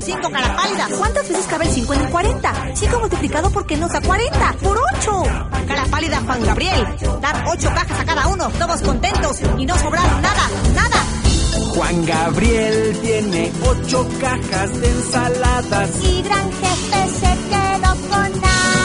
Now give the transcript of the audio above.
5 cara pálida. ¿Cuántas veces cabe el 5 en el 40? 5 multiplicado por qué nos da 40. ¡Por 8! Cara pálida Juan Gabriel. Dar 8 cajas a cada uno, todos contentos y no sobraron nada, nada. Juan Gabriel tiene 8 cajas de ensaladas. Y gran jefe se quedó con nada.